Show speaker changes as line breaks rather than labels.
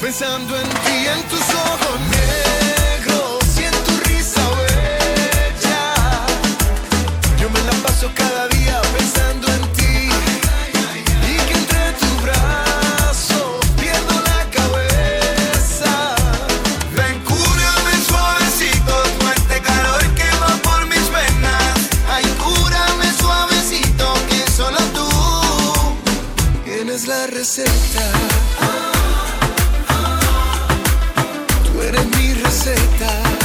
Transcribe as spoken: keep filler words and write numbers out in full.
pensando en ti, en tus ojos negros y en tu risa bella. Yo me la paso cada día pensando en ti y que entre tus brazos pierdo la cabeza. Ven, cúrame suavecito con este calor que va por mis venas. Ay, cúrame suavecito que solo tú tienes la receta. Tú eres mi receta.